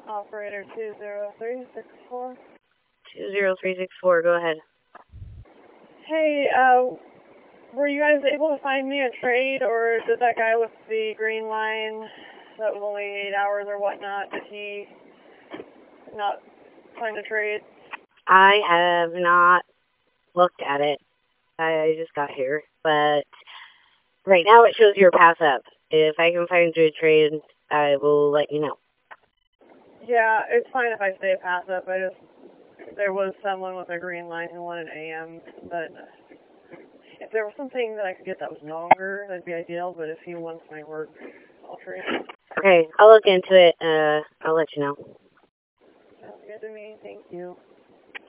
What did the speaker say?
Operator 20364. 20364, go ahead. Hey, were you guys able to find me a trade, or did that guy with the green line that was only 8 hours or whatnot, did he not find a trade? I have not looked at it. I just got here, but right now it shows your pass up. If I can find you a trade, I will let you know. Yeah, it's fine if I stay pass up. There was someone with a green line who wanted AM, but if there was something that I could get that was longer, that'd be ideal, but if he wants my work, I'll trade. Okay, I'll look into it. I'll let you know. Sounds good to me. Thank you.